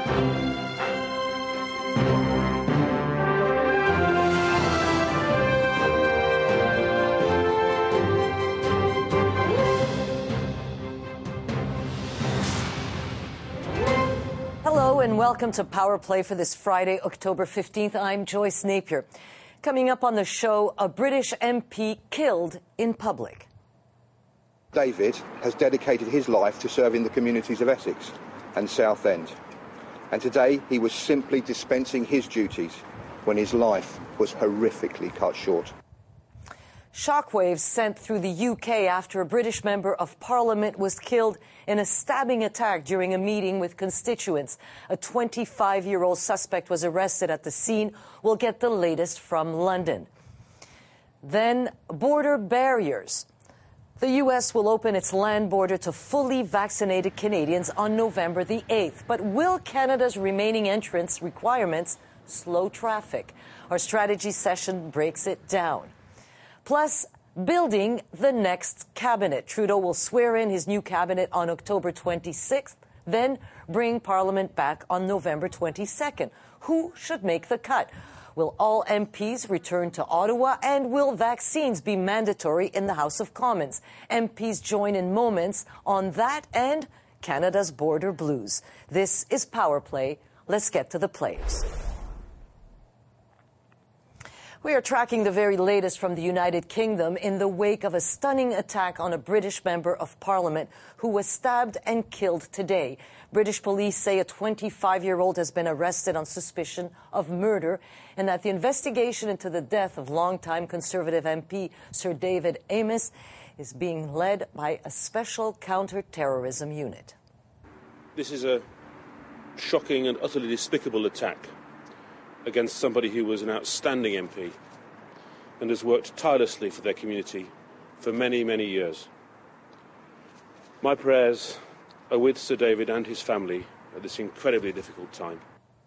Hello and welcome to Power Play for this Friday, October 15th. I'm Joyce Napier. Coming up on the show, a British MP killed in public. David has dedicated his life to serving the communities of Essex and Southend. And today he was simply dispensing his duties when his life was horrifically cut short. Shockwaves sent through the UK after a British member of Parliament was killed in a stabbing attack during a meeting with constituents. A 25-year-old suspect was arrested at the scene. We'll get the latest from London. Then, border barriers. The U.S. will open its land border to fully vaccinated Canadians on November the 8th. But will Canada's remaining entrance requirements slow traffic? Our strategy session breaks it down. Plus, building the next cabinet. Trudeau will swear in his new cabinet on October 26th, then bring Parliament back on November 22nd. Who should make the cut? Will all MPs return to Ottawa? And will vaccines be mandatory in the House of Commons? MPs join in moments on that and Canada's border blues. This is Power Play. Let's get to the players. We are tracking the very latest from the United Kingdom in the wake of a stunning attack on a British member of Parliament who was stabbed and killed today. British police say a 25-year-old has been arrested on suspicion of murder and that the investigation into the death of longtime Conservative MP Sir David Amess is being led by a special counter-terrorism unit. This is a shocking and utterly despicable attack against somebody who was an outstanding MP and has worked tirelessly for their community for many, many years. My prayers are with Sir David and his family at this incredibly difficult time.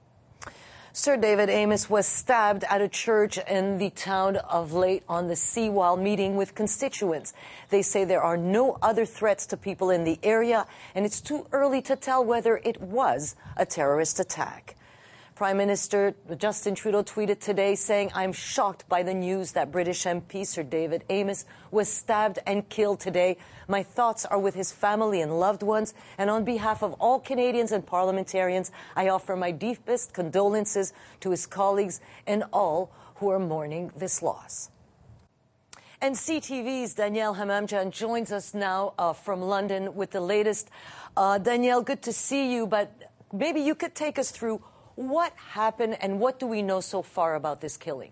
Sir David Amess was stabbed at a church in the town of Leyte-on-the-Sea while meeting with constituents. They say there are no other threats to people in the area, and it's too early to tell whether it was a terrorist attack. Prime Minister Justin Trudeau tweeted today saying, "I'm shocked by the news that British MP Sir David Amess was stabbed and killed today. My thoughts are with his family and loved ones, and on behalf of all Canadians and parliamentarians, I offer my deepest condolences to his colleagues and all who are mourning this loss." And CTV's Danielle Hamamdjan joins us now from London with the latest. Danielle, good to see you, but maybe you could take us through what happened and what do we know so far about this killing?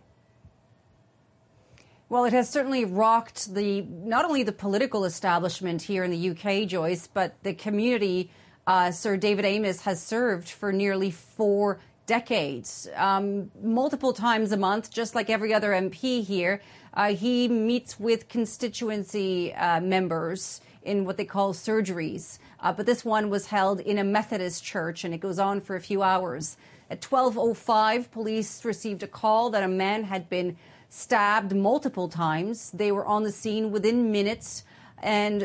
Well, it has certainly rocked not only the political establishment here in the UK, Joyce, but the community Sir David Amess has served for nearly 4 decades. Multiple times a month, just like every other MP here, he meets with constituency members in what they call surgeries. But this one was held in a Methodist church, and it goes on for a few hours. At 12:05, police received a call that a man had been stabbed multiple times. They were on the scene within minutes and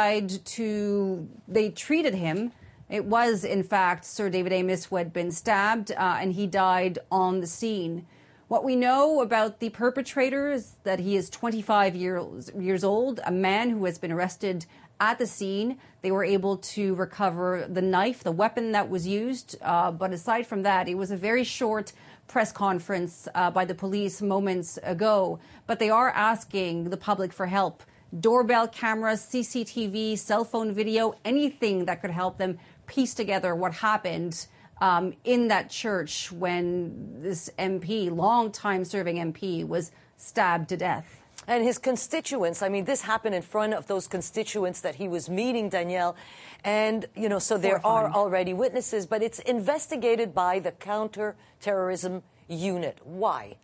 they treated him. It was, in fact, Sir David Amess who had been stabbed, and he died on the scene. What we know about the perpetrator is that he is 25 years old, a man who has been arrested at the scene. They were able to recover the knife, the weapon that was used. But aside from that, it was a very short press conference by the police moments ago. But they are asking the public for help. Doorbell cameras, CCTV, cell phone video, anything that could help them piece together what happened in that church when this MP, long-time serving MP, was stabbed to death. And his constituents, I mean, this happened in front of those constituents that he was meeting, Danielle. And, you know, so there are already witnesses, but it's investigated by the counter-terrorism unit. Why?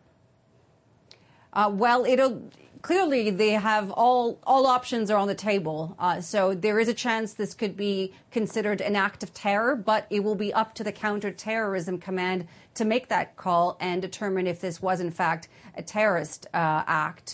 Well, clearly they have all options are on the table. So there is a chance this could be considered an act of terror, but it will be up to the Counter-Terrorism Command to make that call and determine if this was in fact a terrorist act.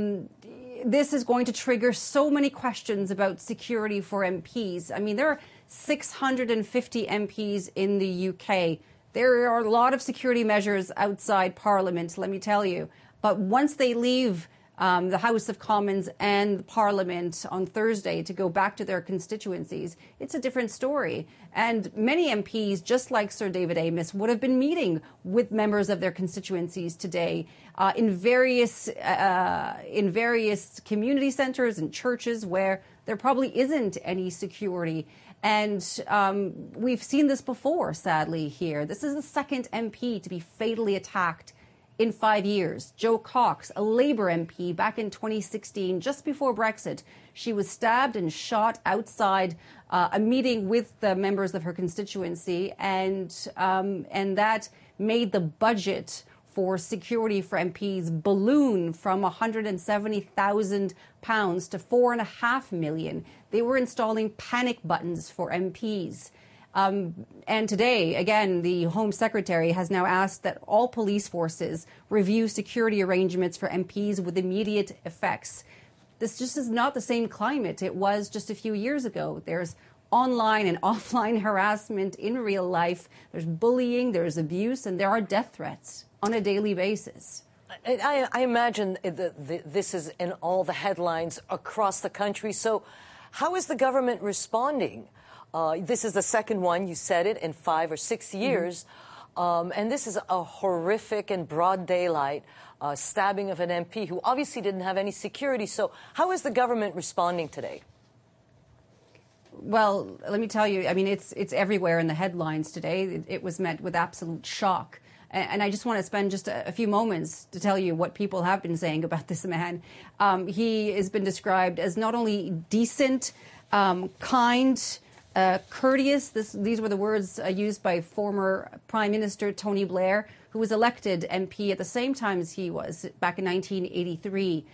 This is going to trigger so many questions about security for MPs. I mean, there are 650 MPs in the UK. There are a lot of security measures outside Parliament, let me tell you. But once they leave the House of Commons and Parliament on Thursday to go back to their constituencies, it's a different story. And many MPs, just like Sir David Amess, would have been meeting with members of their constituencies today in various community centres and churches where there probably isn't any security. And we've seen this before, sadly, here. This is the second MP to be fatally attacked in 5 years. Jo Cox, a Labour MP, back in 2016, just before Brexit, she was stabbed and shot outside a meeting with the members of her constituency, and that made the budget for security for MPs balloon from £170,000 to £4.5 million. They were installing panic buttons for MPs. And today, again, the Home Secretary has now asked that all police forces review security arrangements for MPs with immediate effects. This just is not the same climate it was just a few years ago. There's online and offline harassment in real life. There's bullying, there's abuse, and there are death threats on a daily basis. I imagine this is in all the headlines across the country. So how is the government responding? This is the second one, you said it, in 5 or 6 years. And this is a horrific and broad daylight stabbing of an MP who obviously didn't have any security. So how is the government responding today? Well, let me tell you, I mean, it's everywhere in the headlines today. It was met with absolute shock. And I just want to spend just a few moments to tell you what people have been saying about this man. He has been described as not only decent, kind, courteous. These were the words used by former Prime Minister Tony Blair, who was elected MP at the same time as he was back in 1983.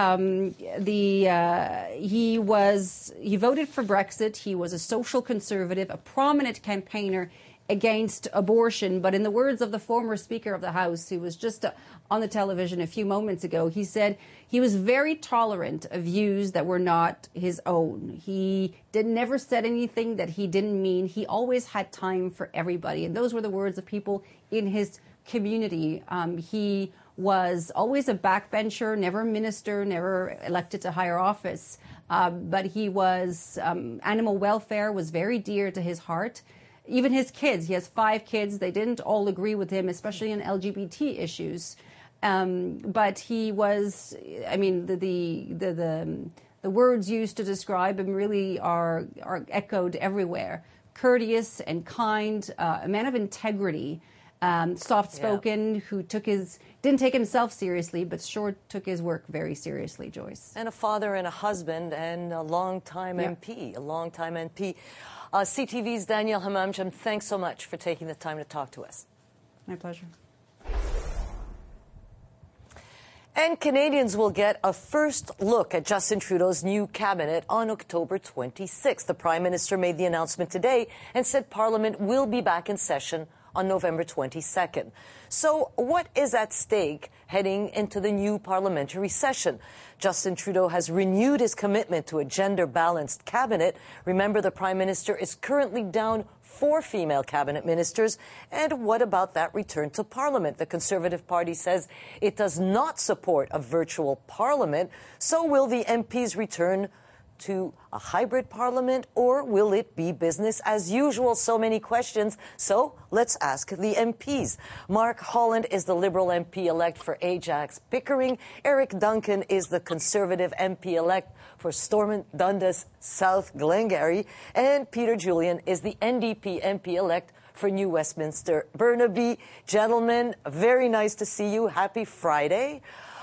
He voted for Brexit. He was a social conservative, a prominent campaigner against abortion. But in the words of the former Speaker of the House, who was just on the television a few moments ago, he said he was very tolerant of views that were not his own. He never said anything that he didn't mean. He always had time for everybody. And those were the words of people in his community. He was always a backbencher, never a minister, never elected to higher office. But he was, animal welfare was very dear to his heart. Even his kids, he has 5 kids. They didn't all agree with him, especially on LGBT issues. But he was, I mean, the words used to describe him really are echoed everywhere. Courteous and kind, a man of integrity, soft-spoken, who didn't take himself seriously, but sure took his work very seriously, Joyce. And a father and a husband and a long-time MP, CTV's Danielle Hamamcham, thanks so much for taking the time to talk to us. My pleasure. And Canadians will get a first look at Justin Trudeau's new cabinet on October 26th. The Prime Minister made the announcement today and said Parliament will be back in session on November 22nd. So what is at stake heading into the new parliamentary session? Justin Trudeau has renewed his commitment to a gender-balanced cabinet. Remember, the Prime Minister is currently down 4 female cabinet ministers. And what about that return to Parliament? The Conservative Party says it does not support a virtual Parliament. So will the MPs return to a hybrid Parliament, or will it be business as usual? So many questions. So let's ask the MPs. Mark Holland is the Liberal MP-elect for Ajax Pickering. Eric Duncan is the Conservative MP-elect for Stormont Dundas South Glengarry. And Peter Julian is the NDP MP-elect for New Westminster Burnaby. Gentlemen, very nice to see you. Happy Friday.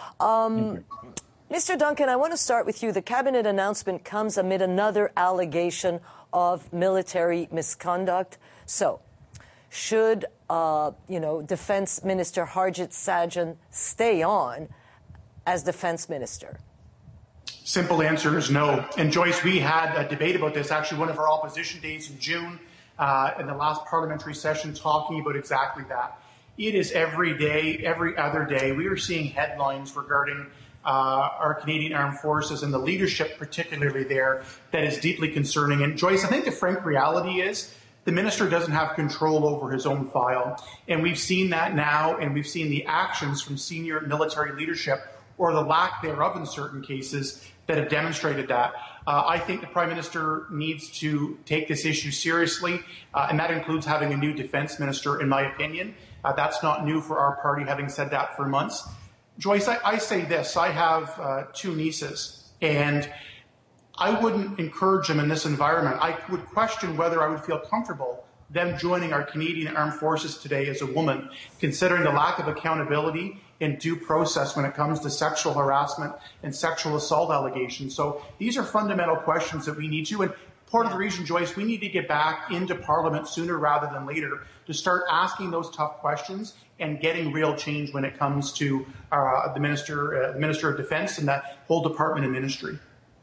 Mr. Duncan, I want to start with you. The cabinet announcement comes amid another allegation of military misconduct. So, should, Defense Minister Harjit Sajjan stay on as Defense Minister? Simple answer is no. And Joyce, we had a debate about this, actually one of our opposition days in June, in the last parliamentary session, talking about exactly that. It is every day, every other day, we are seeing headlines regarding our Canadian Armed Forces and the leadership particularly there that is deeply concerning. And Joyce, I think the frank reality is the minister doesn't have control over his own file. And we've seen that now, and we've seen the actions from senior military leadership, or the lack thereof in certain cases, that have demonstrated that. I think the Prime Minister needs to take this issue seriously, and that includes having a new defence minister, in my opinion. That's not new for our party, having said that for months. Joyce, I say this. I have 2 nieces, and I wouldn't encourage them in this environment. I would question whether I would feel comfortable them joining our Canadian Armed Forces today as a woman, considering the lack of accountability and due process when it comes to sexual harassment and sexual assault allegations. So these are fundamental questions that we need to. And part of the reason, Joyce, we need to get back into Parliament sooner rather than later to start asking those tough questions and getting real change when it comes to the Minister of Defence and that whole department and ministry.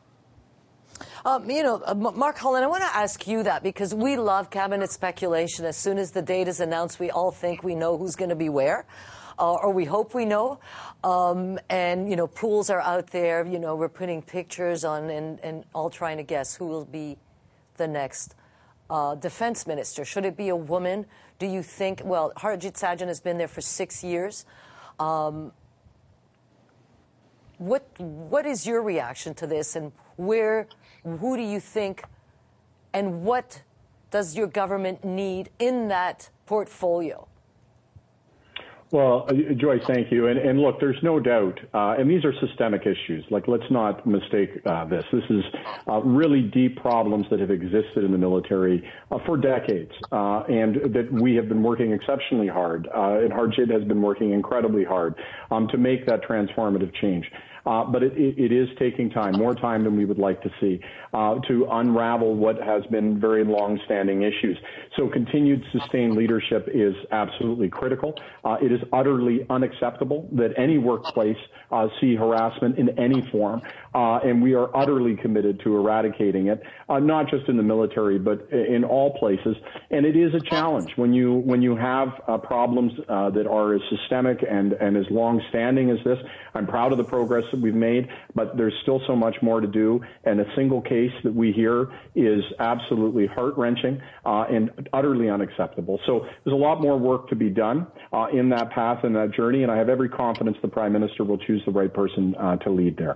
Mark Holland, I want to ask you that because we love cabinet speculation. As soon as the date is announced, we all think we know who's going to be where. Or we hope we know. And, pools are out there. We're putting pictures on and all trying to guess who will be the next defense minister. Should it be a woman? Do you think, well, Harjit Sajjan has been there for 6 years. What is your reaction to this, and who do you think, and what does your government need in that portfolio? Well, Joyce, thank you. And look, there's no doubt, and these are systemic issues. Let's not mistake this. This is really deep problems that have existed in the military for decades, and that we have been working exceptionally hard, and Harjit has been working incredibly hard to make that transformative change. But it is taking time, more time than we would like to see, to unravel what has been very long-standing issues. So continued sustained leadership is absolutely critical. It is utterly unacceptable that any workplace see harassment in any form, and we are utterly committed to eradicating it, not just in the military, but in all places. And it is a challenge when you have problems that are as systemic and as long-standing as this. I'm proud of the progress that we've made, but there's still so much more to do. And a single case that we hear is absolutely heart-wrenching and utterly unacceptable. So there's a lot more work to be done in that path and that journey, and I have every confidence the Prime Minister will choose the right person to lead there.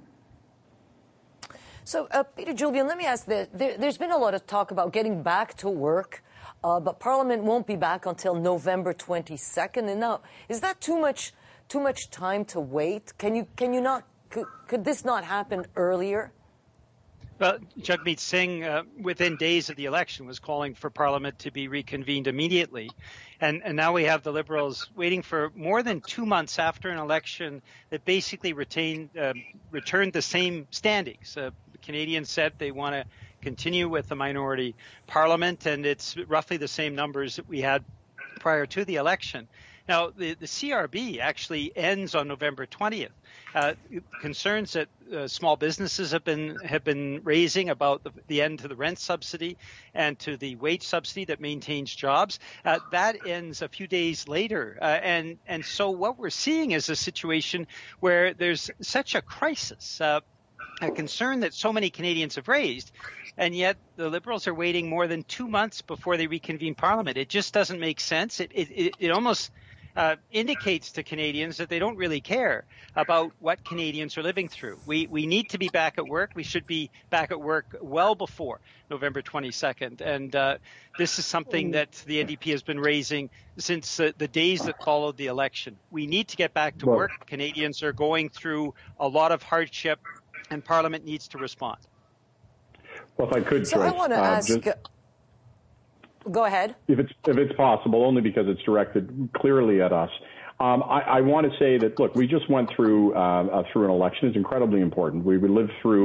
So, Peter Julian, let me ask this. There's been a lot of talk about getting back to work, but Parliament won't be back until November 22nd. And now, is that too much time to wait? Could this not happen earlier? Well, Jagmeet Singh, within days of the election, was calling for Parliament to be reconvened immediately. And now we have the Liberals waiting for more than 2 months after an election that basically returned the same standings. The Canadians said they want to continue with the minority parliament, and it's roughly the same numbers that we had prior to the election. Now, the CRB actually ends on November 20th. Concerns that small businesses have been raising about the end to the rent subsidy and to the wage subsidy that maintains jobs, that ends a few days later. And so what we're seeing is a situation where there's such a crisis, a concern that so many Canadians have raised, and yet the Liberals are waiting more than 2 months before they reconvene Parliament. It just doesn't make sense. It almost indicates to Canadians that they don't really care about what Canadians are living through. We need to be back at work. We should be back at work well before November 22nd. And this is something that the NDP has been raising since the days that followed the election. We need to get back to work. Canadians are going through a lot of hardship, and Parliament needs to respond. Well, if I could, so Joyce, I want to ask... Go ahead. If it's possible, only because it's directed clearly at us. I want to say that, look, we just went through an election. It's incredibly important. We lived through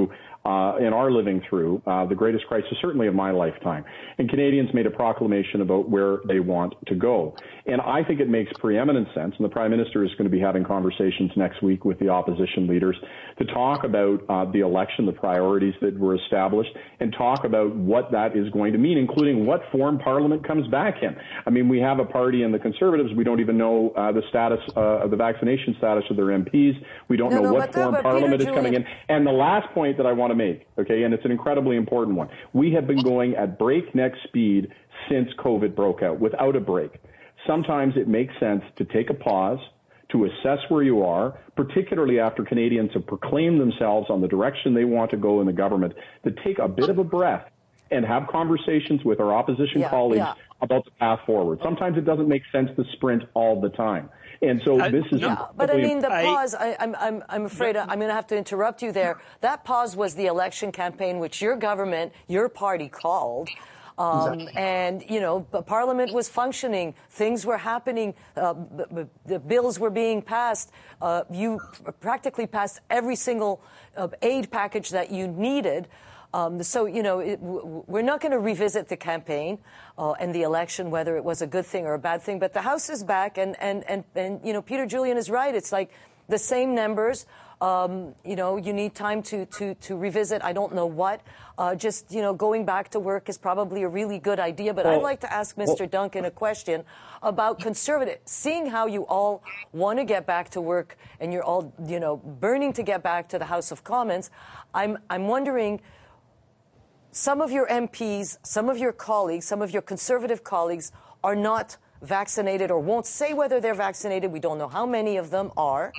and are living through the greatest crisis, certainly of my lifetime. And Canadians made a proclamation about where they want to go. And I think it makes preeminent sense, and the Prime Minister is going to be having conversations next week with the opposition leaders to talk about the election, the priorities that were established, and talk about what that is going to mean, including what form Parliament comes back in. I mean, we have a party in the Conservatives. We don't even know the status of the vaccination status of their MPs. We don't know what form Parliament is coming in. And the last point that I want to make, okay, and it's an incredibly important one. We have been going at breakneck speed since COVID broke out, without a break. Sometimes it makes sense to take a pause, to assess where you are, particularly after Canadians have proclaimed themselves on the direction they want to go in the government, to take a bit of a breath and have conversations with our opposition colleagues about the path forward. Sometimes it doesn't make sense to sprint all the time. And so this is... Yeah, but I mean, the pause, I'm afraid I'm going to have to interrupt you there. That pause was the election campaign, which your government, your party called. And, you know, Parliament was functioning. Things were happening. The bills were being passed. You practically passed every single aid package that you needed. So, you know, we're not going to revisit the campaign and the election, whether it was a good thing or a bad thing. But the House is back. And you know, Peter Julian is right. It's like the same numbers. You know, you need time to revisit. I don't know what. Just, you know, going back to work is probably a really good idea. But I'd like to ask Mr. Duncan a question about Conservative. Seeing how you all want to get back to work and you're all, you know, burning to get back to the House of Commons, I'm wondering, some of your MPs, some of your colleagues, some of your Conservative colleagues are not vaccinated or won't say whether they're vaccinated. We don't know how many of them are.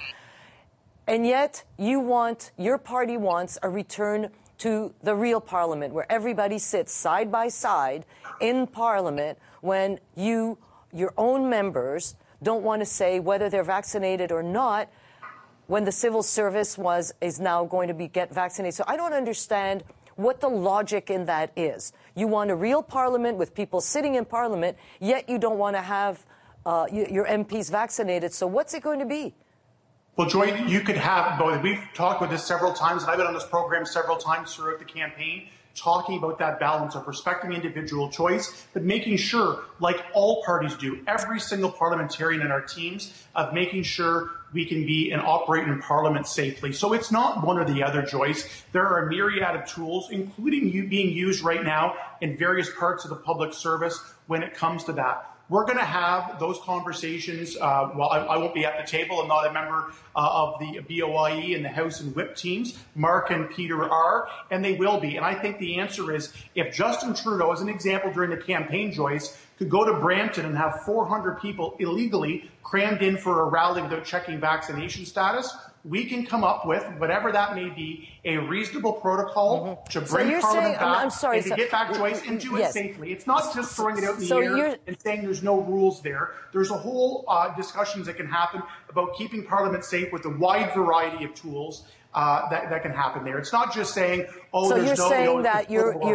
And yet your party wants a return to the real Parliament, where everybody sits side by side in Parliament, when your own members don't want to say whether they're vaccinated or not, when the civil service is now going to get vaccinated. So I don't understand what the logic in that is. You want a real Parliament with people sitting in Parliament, yet you don't want to have your MPs vaccinated. So what's it going to be? Well, Joy, you could have both. We've talked about this several times, and I've been on this program several times throughout the campaign, talking about that balance of respecting individual choice, but making sure, like all parties do, every single parliamentarian in our teams, of making sure we can be and operate in Parliament safely. So it's not one or the other, Joyce. There are a myriad of tools, including being used right now in various parts of the public service when it comes to that. We're going to have those conversations. Well, I won't be at the table. I'm not a member of the BOIE and the House and Whip teams. Mark and Peter are, and they will be. And I think the answer is, if Justin Trudeau, as an example during the campaign, Joyce, could go to Brampton and have 400 people illegally crammed in for a rally without checking vaccination status, we can come up with, whatever that may be, a reasonable protocol to bring Parliament back and to get back, Joyce, and do it safely. It's not just throwing it out in the air and saying there's no rules there. There's a whole discussions that can happen about keeping Parliament safe with a wide variety of tools that can happen there. It's not just saying, oh, so there's you're saying that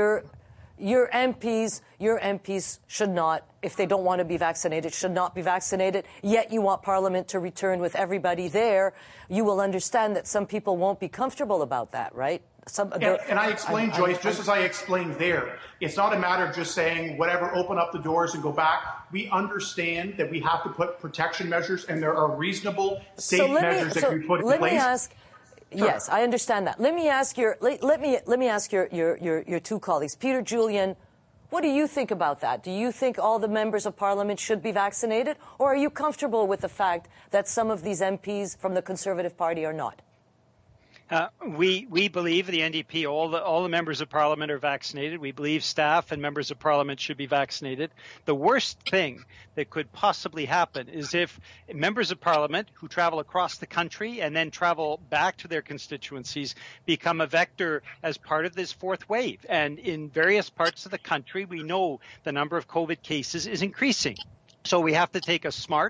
your MPs should not, if they don't want to be vaccinated, should not be vaccinated, yet you want Parliament to return with everybody there. You will understand that some people won't be comfortable about that, right? And I explained, Joyce, just as I explained there, it's not a matter of just saying, whatever, open up the doors and go back. We understand that we have to put protection measures, and there are reasonable, safe measures that can be put in place. Let me ask. Sure. Yes, I understand that. Let me ask your two colleagues, Peter Julian. What do you think about that? Do you think all the members of Parliament should be vaccinated, or are you comfortable with the fact that some of these MPs from the Conservative Party are not? We believe the NDP, all the members of Parliament are vaccinated. We believe staff and members of Parliament should be vaccinated. The worst thing that could possibly happen is if members of Parliament who travel across the country and then travel back to their constituencies become a vector as part of this fourth wave. And in various parts of the country, we know the number of COVID cases is increasing. So we have to take a smart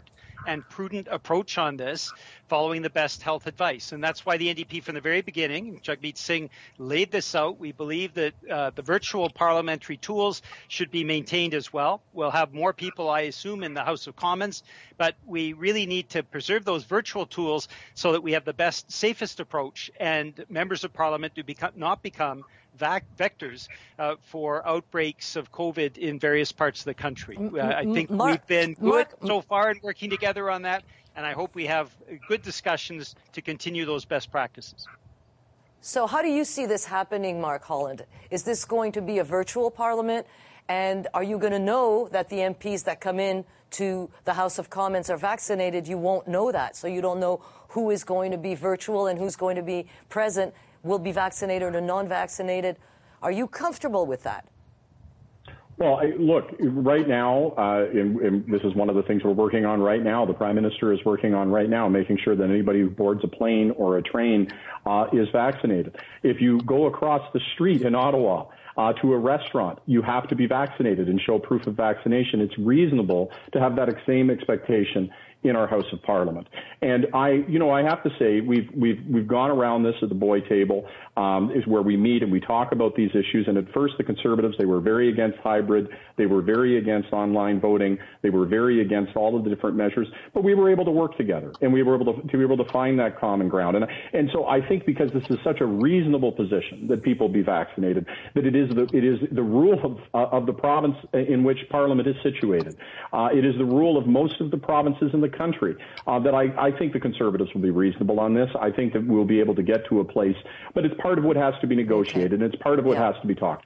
and prudent approach on this, following the best health advice. And that's why the NDP from the very beginning, Jagmeet Singh laid this out. We believe that the virtual parliamentary tools should be maintained as well. We'll have more people, I assume, in the House of Commons, but we really need to preserve those virtual tools so that we have the best, safest approach, and members of Parliament do not become vectors for outbreaks of COVID in various parts of the country. I think we've been good so far in working together on that, and I hope we have good discussions to continue those best practices. So how do you see this happening, Mark Holland? Is this going to be a virtual parliament? And are you going to know that the MPs that come in to the House of Commons are vaccinated? You won't know that. So you don't know who is going to be virtual and who's going to be present, will be vaccinated or non-vaccinated. Are you comfortable with that? Well, look, right now, and this is one of the things we're working on right now, the Prime Minister is working on right now, making sure that anybody who boards a plane or a train is vaccinated. If you go across the street in Ottawa to a restaurant, you have to be vaccinated and show proof of vaccination. It's reasonable to have that same expectation in our House of Parliament. And I have to say, we've gone around this at the Boy table, is where we meet and we talk about these issues. And at first, the Conservatives, they were very against hybrid. They were very against online voting. They were very against all of the different measures. But we were able to work together, and we were able to find that common ground. And so I think because this is such a reasonable position that people be vaccinated, that it is the rule of the province in which Parliament is situated. It is the rule of most of the provinces in the country, that I think the Conservatives will be reasonable on this. I think that we'll be able to get to a place, but it's part of what has to be negotiated, and it's part of what has to be talked.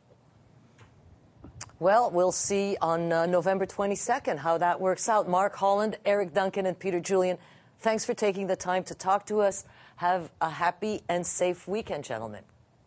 Well, we'll see on November 22nd how that works out. Mark Holland, Eric Duncan, and Peter Julian, thanks for taking the time to talk to us. Have a happy and safe weekend, gentlemen.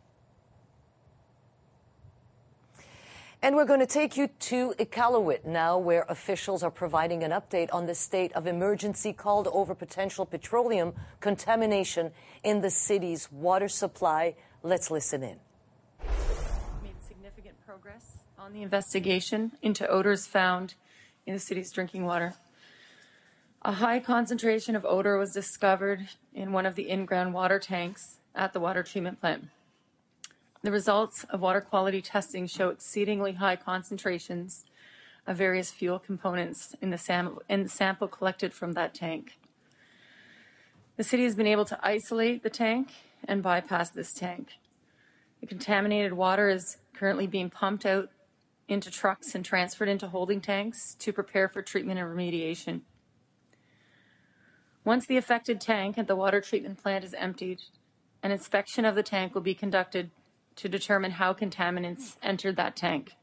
And we're going to take you to Iqaluit now, where officials are providing an update on the state of emergency called over potential petroleum contamination in the city's water supply. Let's listen in. Made significant progress on the investigation into odors found in the city's drinking water. A high concentration of odor was discovered in one of the in-ground water tanks at the water treatment plant. The results of water quality testing show exceedingly high concentrations of various fuel components in the sample collected from that tank. The city has been able to isolate the tank and bypass this tank. The contaminated water is currently being pumped out into trucks and transferred into holding tanks to prepare for treatment and remediation. Once the affected tank at the water treatment plant is emptied, an inspection of the tank will be conducted to determine how contaminants entered that tank.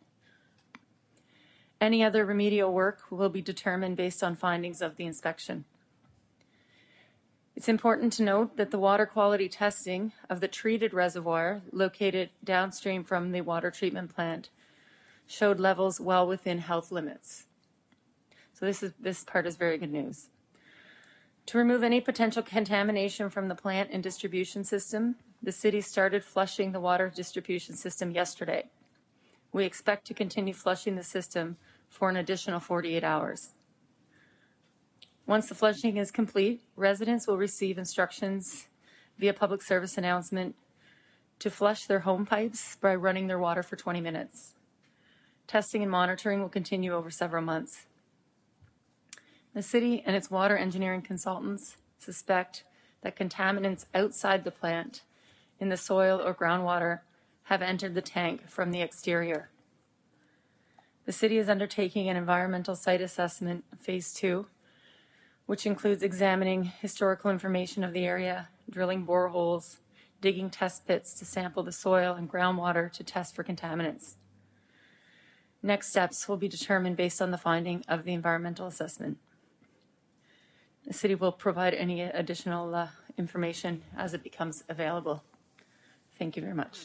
Any other remedial work will be determined based on findings of the inspection. It's important to note that the water quality testing of the treated reservoir located downstream from the water treatment plant showed levels well within health limits. So this part is very good news. To remove any potential contamination from the plant and distribution system, the city started flushing the water distribution system yesterday. We expect to continue flushing the system for an additional 48 hours. Once the flushing is complete, residents will receive instructions via public service announcement to flush their home pipes by running their water for 20 minutes. Testing and monitoring will continue over several months. The city and its water engineering consultants suspect that contaminants outside the plant in the soil or groundwater have entered the tank from the exterior. The city is undertaking an environmental site assessment, phase 2, which includes examining historical information of the area, drilling boreholes, digging test pits to sample the soil and groundwater to test for contaminants. Next steps will be determined based on the finding of the environmental assessment. The city will provide any additional information as it becomes available. Thank you very much.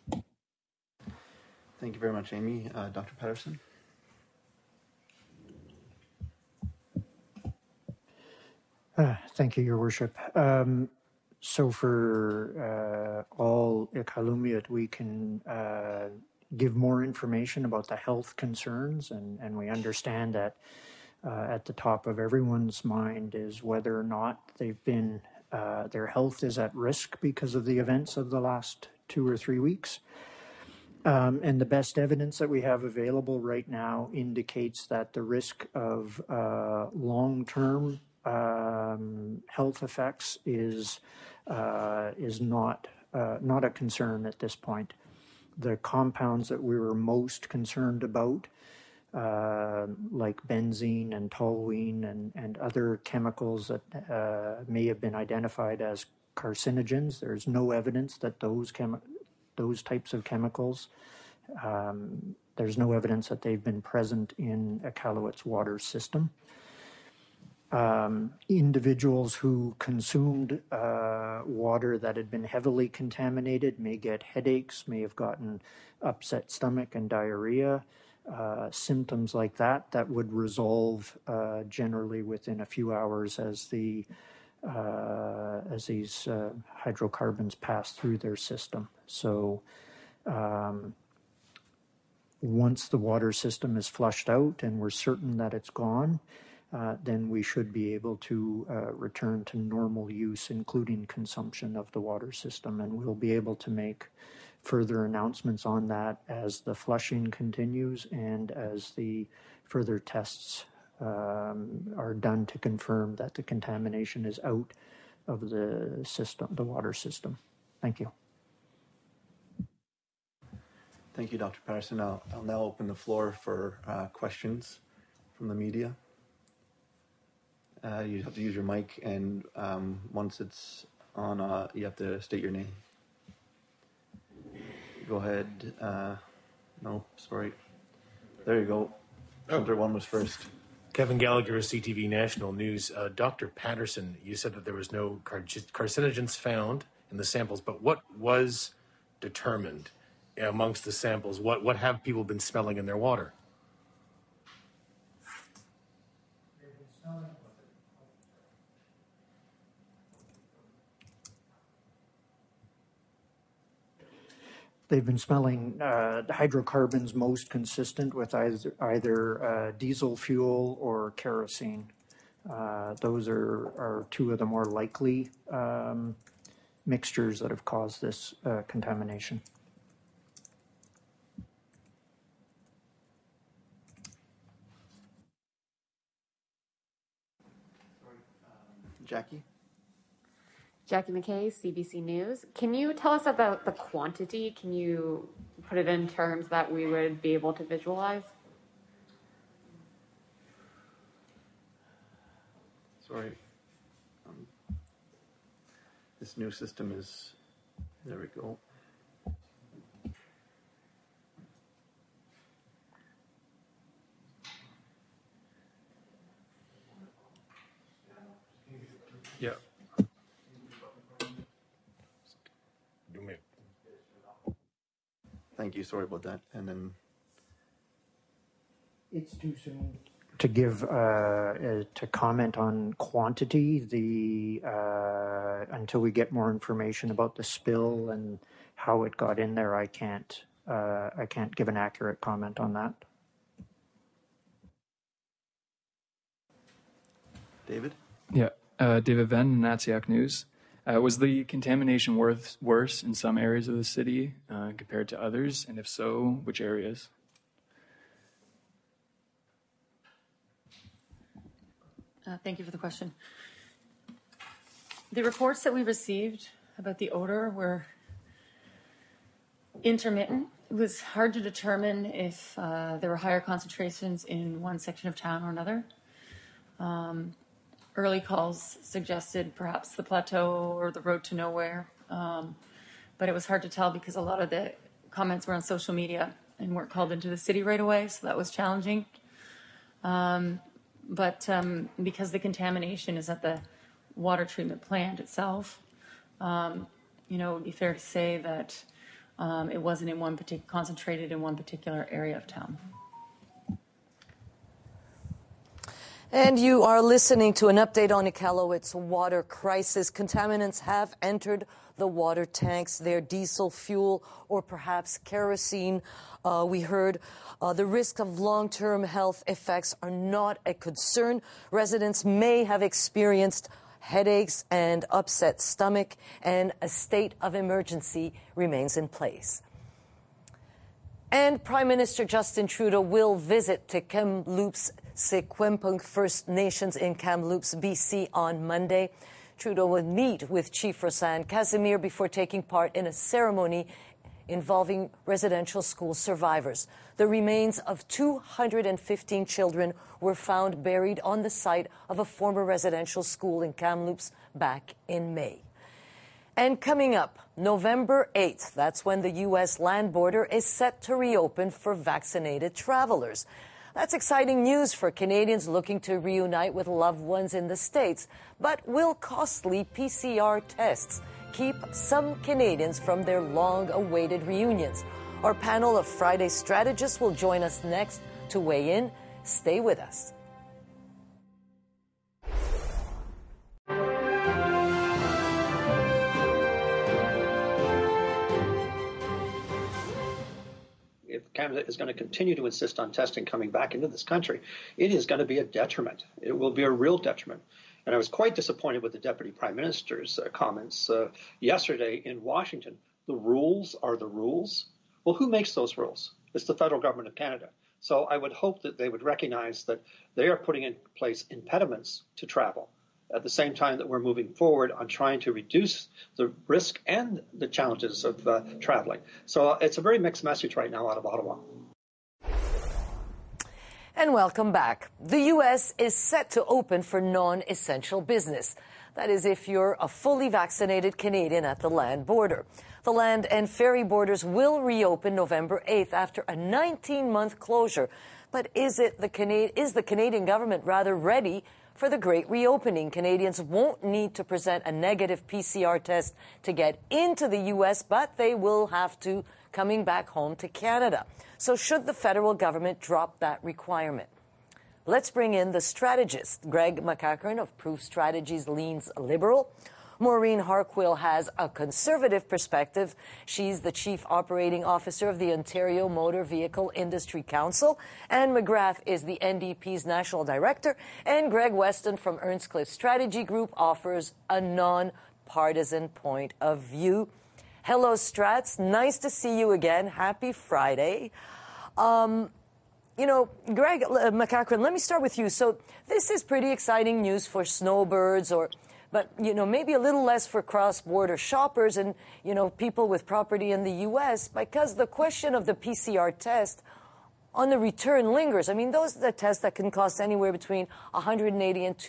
Thank you very much, Amy. Dr. Patterson. Thank you, Your Worship. So for all Iqaluit, we can give more information about the health concerns, and we understand that at the top of everyone's mind is whether or not they've been, their health is at risk because of the events of the last 2 or 3 weeks. And the best evidence that we have available right now indicates that the risk of long-term health effects is not a concern at this point. The compounds that we were most concerned about, like benzene and toluene and other chemicals that may have been identified as carcinogens, there's no evidence that those types of chemicals, there's no evidence that they've been present in Iqaluit's water system. Individuals who consumed water that had been heavily contaminated may get headaches, may have gotten upset stomach and diarrhea, symptoms like that would resolve generally within a few hours as these hydrocarbons pass through their system. So once the water system is flushed out and we're certain that it's gone, then we should be able to return to normal use, including consumption of the water system. And we'll be able to make further announcements on that as the flushing continues and as the further tests are done to confirm that the contamination is out of the system, the water system. Thank you. Thank you, Dr. Patterson. I'll now open the floor for questions from the media. You have to use your mic, and once it's on, you have to state your name. Go ahead. No, sorry. There you go. Filter one was first. Kevin Gallagher, CTV National News. Dr. Patterson, you said that there was no carcinogens found in the samples, but what was determined amongst the samples? What have people been smelling in their water? They've been smelling the hydrocarbons most consistent with either diesel fuel or kerosene. Those are two of the more likely mixtures that have caused this contamination. Jackie? Jackie McKay, CBC News. Can you tell us about the quantity? Can you put it in terms that we would be able to visualize? Sorry. This new system is, there we go. Yeah. Thank you. Sorry about that. And then it's too soon to give to comment on quantity. Until we get more information about the spill and how it got in there, I can't give an accurate comment on that. David? Yeah, David Venn, Natsiak News. Was the contamination worse in some areas of the city compared to others? And if so, which areas? Thank you for the question. The reports that we received about the odor were intermittent. It was hard to determine if there were higher concentrations in one section of town or another. Early calls suggested perhaps the plateau or the road to nowhere, but it was hard to tell because a lot of the comments were on social media and weren't called into the city right away, so that was challenging. But because the contamination is at the water treatment plant itself, it would be fair to say that it wasn't in concentrated in one particular area of town. And you are listening to an update on Iqaluit's water crisis. Contaminants have entered the water tanks. They're diesel fuel or perhaps kerosene. We heard the risk of long-term health effects are not a concern. Residents may have experienced headaches and upset stomach, and a state of emergency remains in place. And Prime Minister Justin Trudeau will visit to Kamloops Secwepemc First Nations in Kamloops, BC on Monday. Trudeau will meet with Chief Rosanne Casimir before taking part in a ceremony involving residential school survivors. The remains of 215 children were found buried on the site of a former residential school in Kamloops back in May. And coming up, November 8th, that's when the U.S. land border is set to reopen for vaccinated travelers. That's exciting news for Canadians looking to reunite with loved ones in the States. But will costly PCR tests keep some Canadians from their long-awaited reunions? Our panel of Friday strategists will join us next to weigh in. Stay with us. If Canada is going to continue to insist on testing coming back into this country, it is going to be a detriment. It will be a real detriment. And I was quite disappointed with the Deputy Prime Minister's comments yesterday in Washington. The rules are the rules. Well, who makes those rules? It's the federal government of Canada. So I would hope that they would recognize that they are putting in place impediments to travel at the same time that we're moving forward on trying to reduce the risk and the challenges of traveling. So it's a very mixed message right now out of Ottawa. And welcome back. The U.S. is set to open for non-essential business. That is, if you're a fully vaccinated Canadian at the land border. The land and ferry borders will reopen November 8th after a 19-month closure. But is the Canadian government rather ready for the great reopening? Canadians won't need to present a negative PCR test to get into the U.S., but they will have to coming back home to Canada. So should the federal government drop that requirement? Let's bring in the strategist. Greg McEachern of Proof Strategies leans liberal. Maureen Harquill has a conservative perspective. She's the Chief Operating Officer of the Ontario Motor Vehicle Industry Council. Anne McGrath is the NDP's National Director. And Greg Weston from Earnscliffe Strategy Group offers a non-partisan point of view. Hello, Strats. Nice to see you again. Happy Friday. You know, Greg McEachern, let me start with you. So this is pretty exciting news for snowbirds, but, you know, maybe a little less for cross-border shoppers and, you know, people with property in the U.S. because the question of the PCR test on the return lingers. I mean, those are the tests that can cost anywhere between $180 and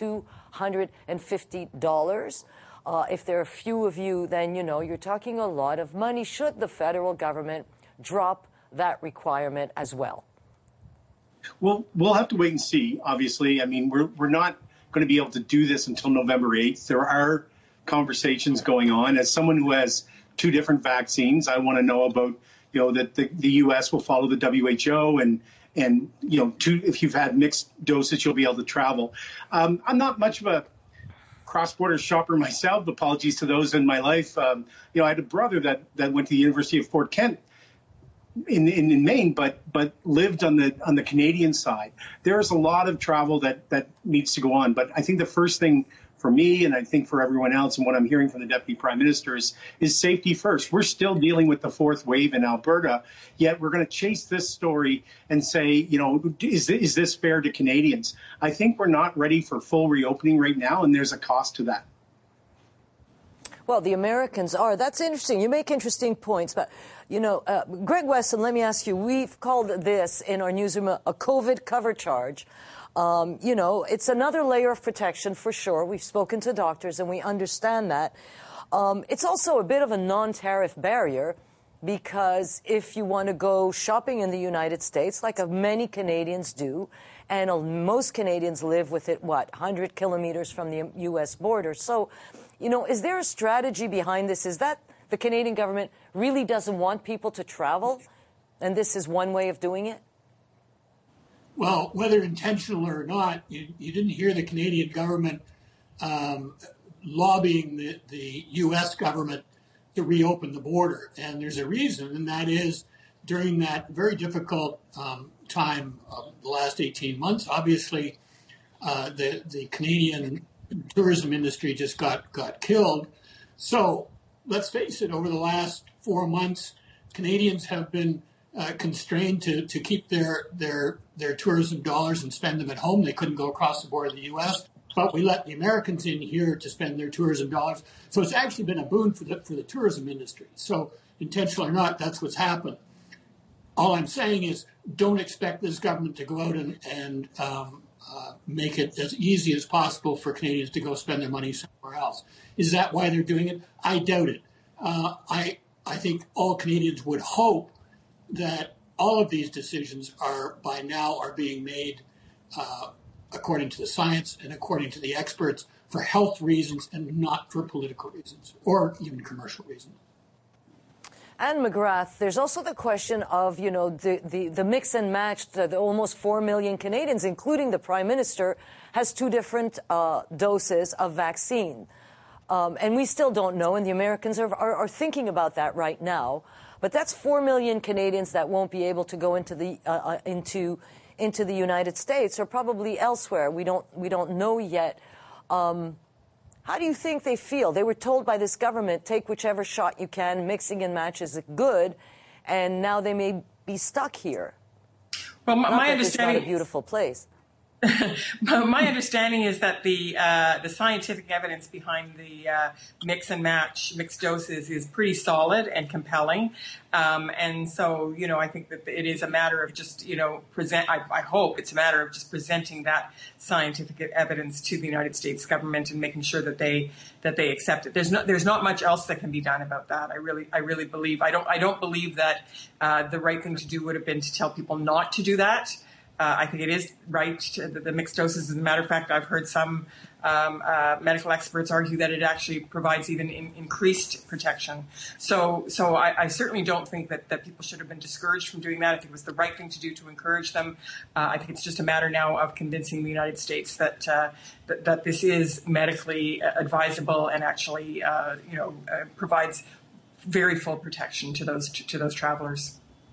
$250. If there are few of you, then, you know, you're talking a lot of money. Should the federal government drop that requirement as well? Well, we'll have to wait and see, obviously. I mean, we're not going to be able to do this until November 8th. There are conversations going on. As someone who has two different vaccines, I want to know about, you know, that the U.S. will follow the WHO and you know, if you've had mixed doses, you'll be able to travel. I'm not much of a cross-border shopper myself. Apologies to those in my life. You know, I had a brother that went to the University of Fort Kent in Maine, but lived on the Canadian side. There's a lot of travel that needs to go on. But I think the first thing for me, and I think for everyone else, and what I'm hearing from the Deputy Prime Minister is safety first. We're still dealing with the fourth wave in Alberta, yet we're going to chase this story and say, you know, is this fair to Canadians? I think we're not ready for full reopening right now, and there's a cost to that. Well, the Americans are. That's interesting. You make interesting points. But, you know, Greg Weston, let me ask you, we've called this in our newsroom a COVID cover charge. You know, it's another layer of protection for sure. We've spoken to doctors and we understand that. It's also a bit of a non-tariff barrier because if you want to go shopping in the United States, like many Canadians do, and most Canadians live with it, 100 kilometers from the U.S. border. So, you know, is there a strategy behind this? Is that the Canadian government really doesn't want people to travel, and this is one way of doing it? Well, whether intentional or not, you didn't hear the Canadian government lobbying the U.S. government to reopen the border. And there's a reason, and that is during that very difficult time of the last 18 months, obviously the Canadian tourism industry just got killed. So let's face it, over the last 4 months, Canadians have been constrained to keep their tourism dollars and spend them at home. They couldn't go across the border to the U.S., but we let the Americans in here to spend their tourism dollars. So it's actually been a boon for the tourism industry. So intentional or not, that's what's happened. All I'm saying is don't expect this government to go out and make it as easy as possible for Canadians to go spend their money somewhere else. Is that why they're doing it? I doubt it. I think all Canadians would hope that all of these decisions are being made according to the science and according to the experts for health reasons and not for political reasons or even commercial reasons. Anne McGrath, there's also the question of, the mix and match, the almost 4 million Canadians, including the Prime Minister, has 2 different doses of vaccine. And we still don't know, and the Americans are thinking about that right now. But that's 4 million Canadians that won't be able to go into the United States or probably elsewhere. We don't know yet. How do you think they feel? They were told by this government, take whichever shot you can, mixing and match is good, and now they may be stuck here. Well, my understanding, it's not a beautiful place. My understanding is that the scientific evidence behind the mix and match mixed doses is pretty solid and compelling, and so I think that it is a matter of just I hope it's a matter of just presenting that scientific evidence to the United States government and making sure that they accept it. There's not much else that can be done about that. I really believe I don't believe that the right thing to do would have been to tell people not to do that. I think it is right, the mixed doses. As a matter of fact, I've heard some medical experts argue that it actually provides even increased protection. So I certainly don't think that people should have been discouraged from doing that. I think it was the right thing to do to encourage them. I think it's just a matter now of convincing the United States that this is medically advisable and actually provides very full protection to those travelers.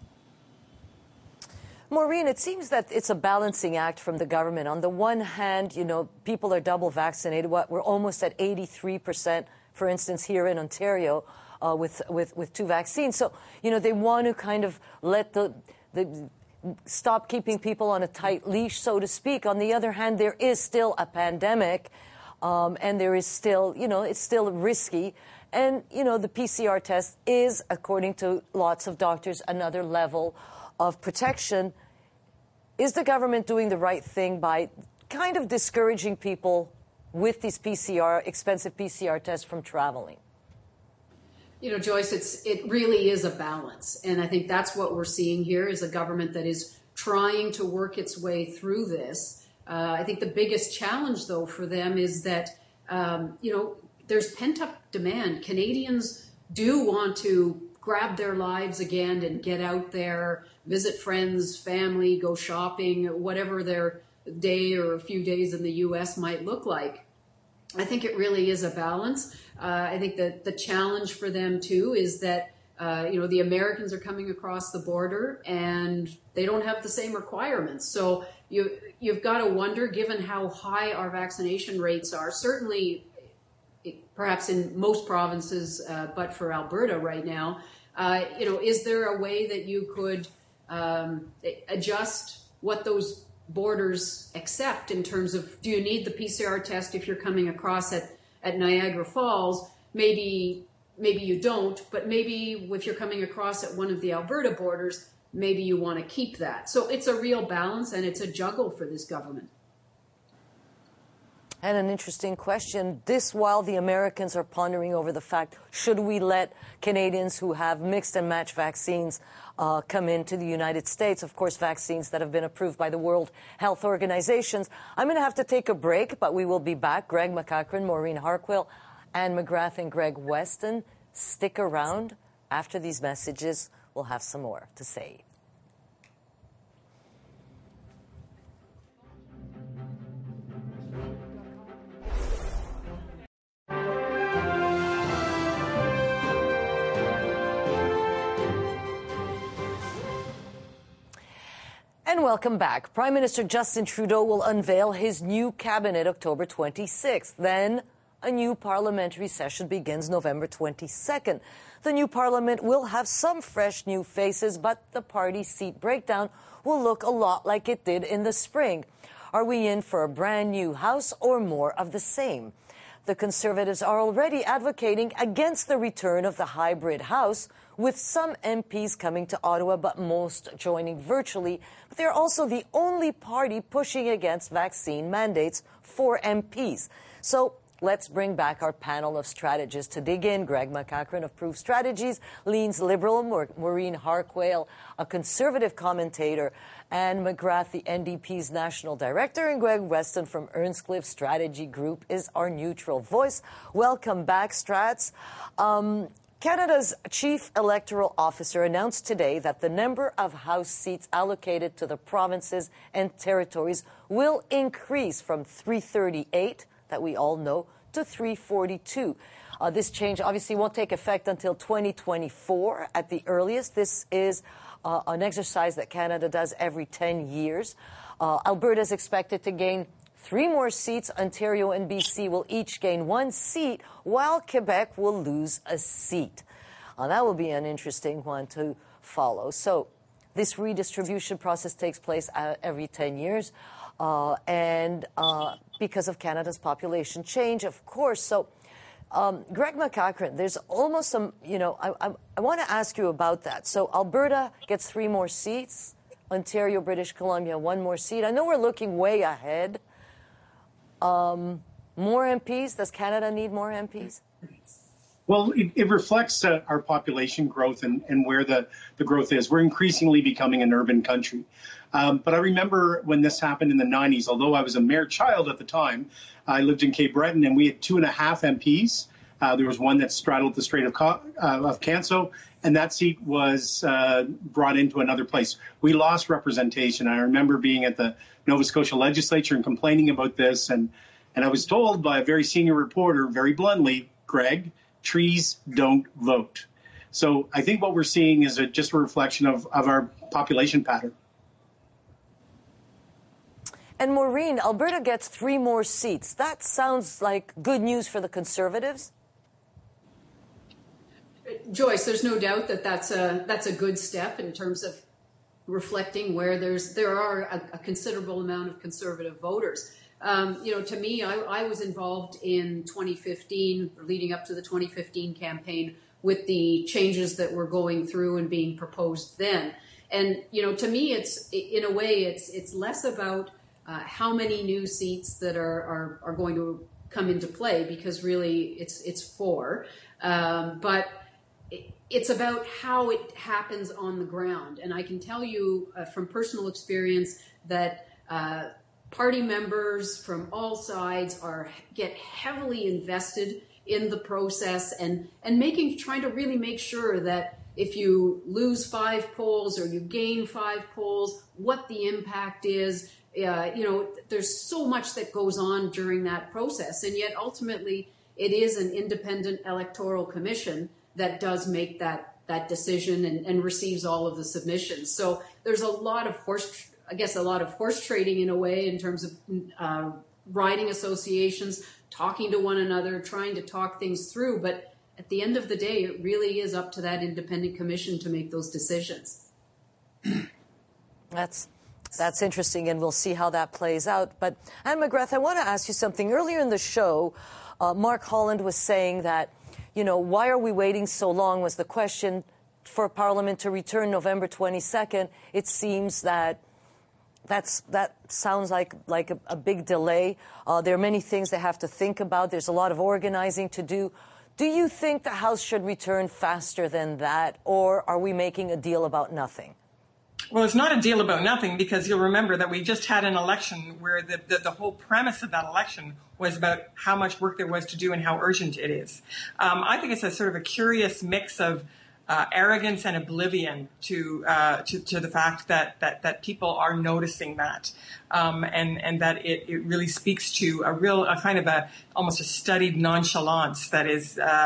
Maureen, it seems that it's a balancing act from the government. On the one hand, people are double vaccinated. We're almost at 83%, for instance, here in Ontario with 2 vaccines. So, they want to kind of let the stop keeping people on a tight leash, so to speak. On the other hand, there is still a pandemic, and there is still, it's still risky. And, the PCR test is, according to lots of doctors, another level of protection. Is the government doing the right thing by kind of discouraging people with these expensive PCR tests from traveling? Joyce, it really is a balance. And I think that's what we're seeing here is a government that is trying to work its way through this. I think the biggest challenge, though, for them is that, there's pent-up demand. Canadians do want to grab their lives again and get out there, visit friends, family, go shopping, whatever their day or a few days in the U.S. might look like. I think it really is a balance. I think that the challenge for them, too, is that, the Americans are coming across the border and they don't have the same requirements. So you've got to wonder, given how high our vaccination rates are, certainly perhaps in most provinces, but for Alberta right now, is there a way that you could adjust what those borders accept in terms of, do you need the PCR test if you're coming across at Niagara Falls? Maybe you don't, but maybe if you're coming across at one of the Alberta borders, maybe you want to keep that. So it's a real balance and it's a juggle for this government. And an interesting question, this while the Americans are pondering over the fact, should we let Canadians who have mixed and match vaccines come into the United States, of course, vaccines that have been approved by the World Health Organization. I'm going to have to take a break, but we will be back. Greg McEachran, Maureen Harquill, Anne McGrath, and Greg Weston. Stick around. After these messages, we'll have some more to say. And welcome back. Prime Minister Justin Trudeau will unveil his new cabinet October 26th. Then a new parliamentary session begins November 22nd. The new parliament will have some fresh new faces, but the party seat breakdown will look a lot like it did in the spring. Are we in for a brand new House or more of the same? The Conservatives are already advocating against the return of the hybrid House, with some MPs coming to Ottawa, but most joining virtually. But they're also the only party pushing against vaccine mandates for MPs. So let's bring back our panel of strategists to dig in. Greg McEachran of Proof Strategies leans Liberal, Maureen Harquail, a Conservative commentator, Anne McGrath, the NDP's National Director, and Greg Weston from Earnscliffe Strategy Group is our neutral voice. Welcome back, Strats. Canada's Chief Electoral Officer announced today that the number of House seats allocated to the provinces and territories will increase from 338, that we all know, to 342. This change obviously won't take effect until 2024 at the earliest. This is an exercise that Canada does every 10 years. Alberta is expected to gain 3 more seats. Ontario and BC will each gain 1 seat, while Quebec will lose a seat. That will be an interesting one to follow. So this redistribution process takes place every 10 years, because of Canada's population change, of course. So, Greg McEachran, there's almost some, I want to ask you about that. So Alberta gets 3 more seats, Ontario, British Columbia, 1 more seat. I know we're looking way ahead. More MPs? Does Canada need more MPs? Well, it reflects our population growth and where the growth is. We're increasingly becoming an urban country. But I remember when this happened in the 90s, although I was a mere child at the time, I lived in Cape Breton and we had 2.5 MPs. There was one that straddled the Strait of Canso, and that seat was brought into another place. We lost representation. I remember being at the Nova Scotia legislature and complaining about this, and I was told by a very senior reporter, very bluntly, Greg, trees don't vote. So I think what we're seeing is just a reflection of our population pattern. And Maureen, Alberta gets 3 more seats. That sounds like good news for the Conservatives. Joyce, there's no doubt that that's a good step in terms of reflecting where there are a considerable amount of Conservative voters. To me, I was involved in 2015, leading up to the 2015 campaign, with the changes that were going through and being proposed then. And, to me, it's less about how many new seats that are going to come into play, because really it's 4. But it's about how it happens on the ground. And I can tell you from personal experience that party members from all sides get heavily invested in the process and trying to really make sure that if you lose 5 polls or you gain 5 polls, what the impact is. There's so much that goes on during that process, and yet ultimately it is an independent electoral commission that does make that decision and receives all of the submissions. So there's a lot of horse trading in a way, in terms of riding associations, talking to one another, trying to talk things through. But at the end of the day, it really is up to that independent commission to make those decisions. That's interesting, and we'll see how that plays out. But Anne McGrath, I want to ask you something. Earlier in the show, Mark Holland was saying that, why are we waiting so long was the question for Parliament to return November 22nd. It seems that sounds like a big delay. There are many things they have to think about. There's a lot of organizing to do. Do you think the House should return faster than that, or are we making a deal about nothing? Well, it's not a deal about nothing, because you'll remember that we just had an election where the whole premise of that election was about how much work there was to do and how urgent it is. I think it's a sort of a curious mix of arrogance and oblivion to the fact that people are noticing that, and that it really speaks to a kind of almost a studied nonchalance that is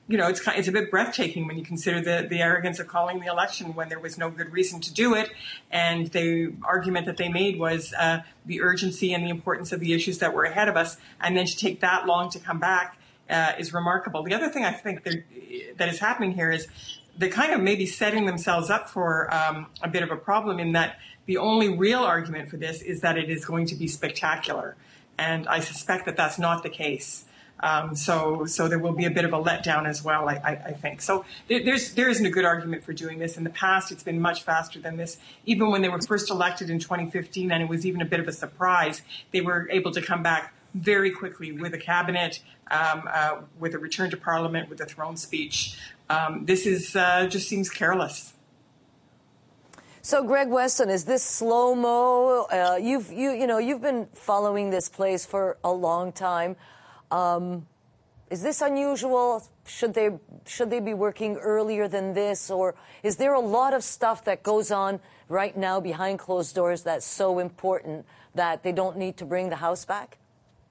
it's a bit breathtaking when you consider the arrogance of calling the election when there was no good reason to do it. And the argument that they made was the urgency and the importance of the issues that were ahead of us. And then to take that long to come back is remarkable. The other thing I think that is happening here is they're kind of maybe setting themselves up for a bit of a problem in that the only real argument for this is that it is going to be spectacular. And I suspect that that's not the case. So there will be a bit of a letdown as well, I think. So there isn't a good argument for doing this. In the past, it's been much faster than this. Even when they were first elected in 2015, and it was even a bit of a surprise, they were able to come back very quickly with a cabinet, with a return to Parliament, with a throne speech. This is just seems careless. So, Greg Weston, is this slow-mo? You've been following this place for a long time. Is this unusual? Should they be working earlier than this? Or is there a lot of stuff that goes on right now behind closed doors that's so important that they don't need to bring the House back?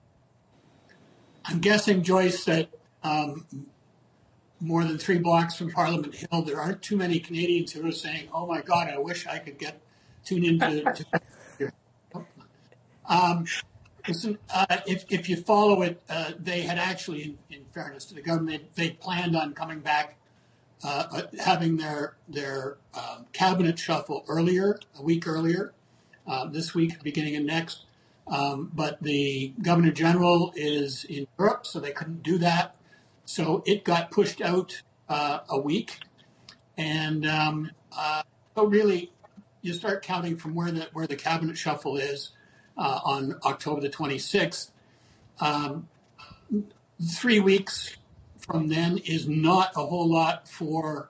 I'm guessing, Joyce, that more than 3 blocks from Parliament Hill, there aren't too many Canadians who are saying, "Oh my God, I wish I could tune into." Listen, if you follow it, they had actually, in fairness to the government, they planned on coming back, having their cabinet shuffle earlier, a week earlier, this week, beginning of next. But the Governor General is in Europe, so they couldn't do that. So it got pushed out a week. And so really, you start counting from where the cabinet shuffle is on October the 26th. 3 weeks from then is not a whole lot for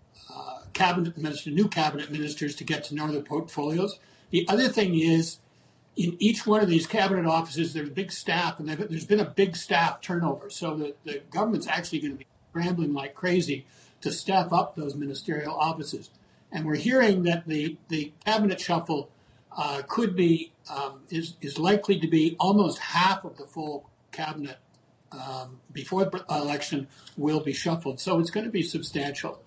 new cabinet ministers to get to know their portfolios. The other thing is, in each one of these cabinet offices, there's big staff, and there's been a big staff turnover. So the government's actually going to be scrambling like crazy to staff up those ministerial offices. And we're hearing that the cabinet shuffle could be is likely to be almost half of the full cabinet before the election will be shuffled. So it's going to be substantial.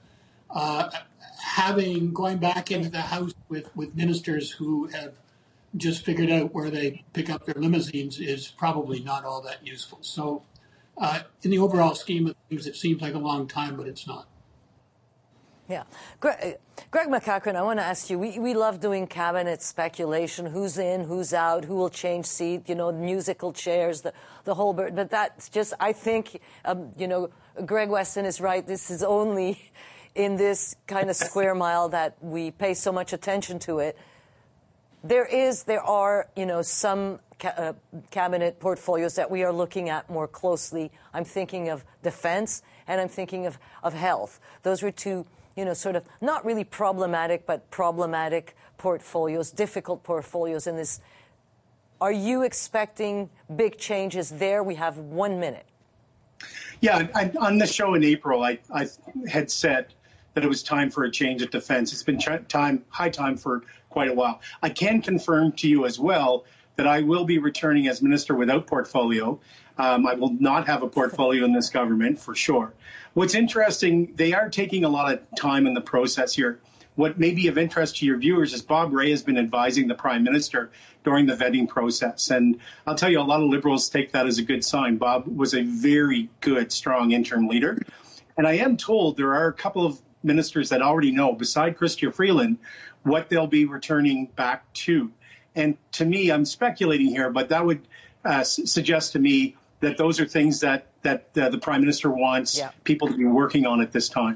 Going back into the House with ministers who have just figured out where they pick up their limousines is probably not all that useful. So in the overall scheme of things, it seems like a long time, but it's not. Yeah. Greg MacEachern, I want to ask you, we love doing cabinet speculation, who's in, who's out, who will change seat, musical chairs, the whole bit. But that's just, I think, Greg Weston is right. This is only in this kind of square mile that we pay so much attention to it. There are, some cabinet portfolios that we are looking at more closely. I'm thinking of defense and I'm thinking of health. Those were two, sort of not really problematic, but problematic portfolios, difficult portfolios in this. Are you expecting big changes there? We have 1 minute. Yeah, on the show in April, I had said that it was time for a change at defense. It's been high time for quite a while. I can confirm to you as well that I will be returning as minister without portfolio. I will not have a portfolio in this government for sure. What's interesting, they are taking a lot of time in the process here. What may be of interest to your viewers is Bob Rae has been advising the Prime Minister during the vetting process. And I'll tell you, a lot of Liberals take that as a good sign. Bob was a very good, strong interim leader. And I am told there are a couple of ministers that already know, beside Chrystia Freeland, what they'll be returning back to. And to me, I'm speculating here, but that would suggest to me that those are things that the Prime Minister wants people to be working on at this time.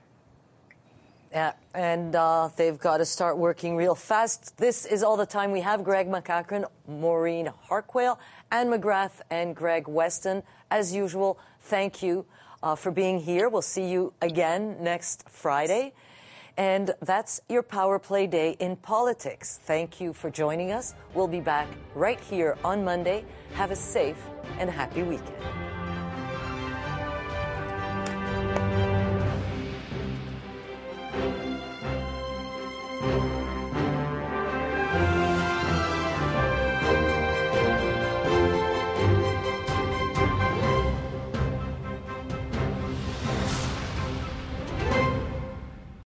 Yeah, and they've got to start working real fast. This is all the time we have. Greg MacEachern, Maureen Harquail, Anne McGrath, and Greg Weston. As usual, thank you for being here. We'll see you again next Friday. And that's your Power Play Day in politics. Thank you for joining us. We'll be back right here on Monday. Have a safe and happy weekend.